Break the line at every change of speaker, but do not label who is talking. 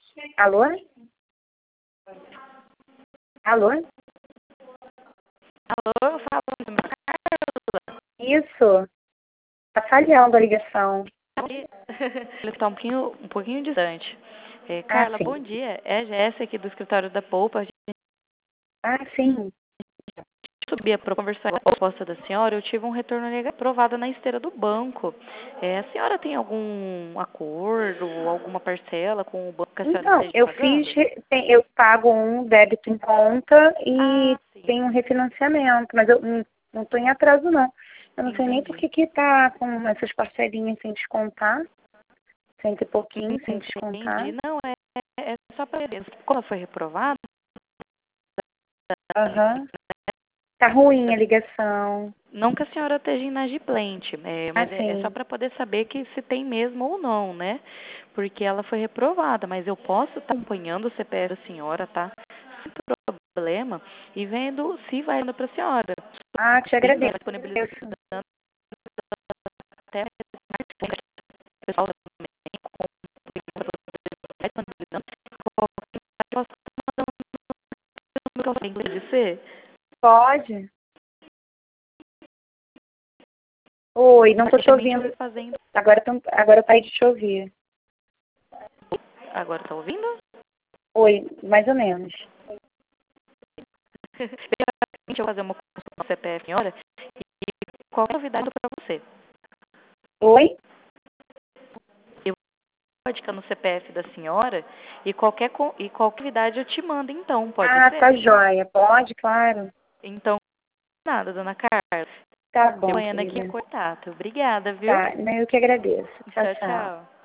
Alô? Alô?
Alô, fala.
Isso. Tá falhando a ligação.
Ele está um pouquinho distante.
Ah,
Carla, bom
sim.
dia. É a Jéssica aqui do escritório da Poupa. A gente
Ah, sim.
subia para conversar com a proposta da senhora. Eu tive um retorno negativo aprovado na esteira do banco. A senhora tem algum acordo, alguma parcela com o banco que a senhora
Então,
esteja
eu fiz,
pagando?
eu pago um débito em conta e
Ah, sim.
tenho um refinanciamento, mas eu não estou em atraso, não. Eu não sei nem por
Entendi.
que tá com essas parcelinhas sem descontar, cento e pouquinho sem descontar.
Entendi. Não, é só para ver. Como ela foi reprovada,
Aham. Tá ruim a ligação.
não que a senhora esteja inadimplente, mas é só
Assim.
para poder saber que se tem mesmo ou não, né? Porque ela foi reprovada, mas eu posso estar acompanhando o CPF da senhora, tá? Sem problema, e vendo se vai indo para a senhora.
Ah, te
Sim, vai
agradeço.
disponibilizando até mais o pessoal também vai disponibilizando posso mandar um de ser.
Pode? Oi, não tô te
Praticamente
ouvindo.
vai fazendo.
Agora eu parei de te ouvir.
Agora tá ouvindo?
Oi, mais ou menos.
Eu vou fazer uma consulta no CPF, senhora, e qual é a novidade para você?
Oi?
Eu vou indicar no CPF da senhora e qualquer novidade eu te mando, então, pode
Ah, tá
ser?
joia. Pode, claro.
Então, nada, dona Carla.
Tá
Eu
bom,
amanhã aqui em
querida.
contato. Obrigada, viu?
Tá, eu que agradeço. Tchau,
Tchau,
tchau.
tchau.